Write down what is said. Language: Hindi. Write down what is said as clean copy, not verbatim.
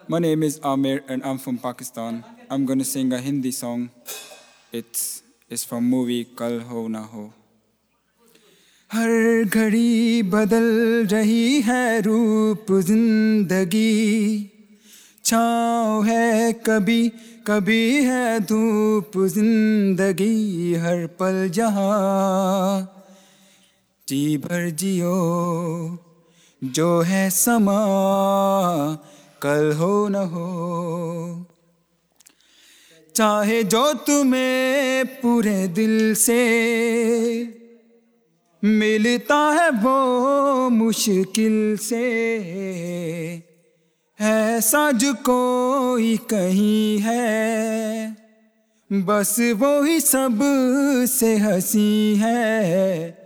My name is Amir and I'm from Pakistan. I'm gonna sing a Hindi song. It's from movie Kal Ho Na Ho. हर घड़ी बदल रही है रूप जिंदगी, छाँव है कभी कभी है धूप जिंदगी, हर पल जहाँ जी भर जियो, जो है समा कल हो न हो। चाहे जो तुम्हें पूरे दिल से मिलता है वो मुश्किल से, ऐसा जो कोई कहीं है, बस वो ही सब से हंसी है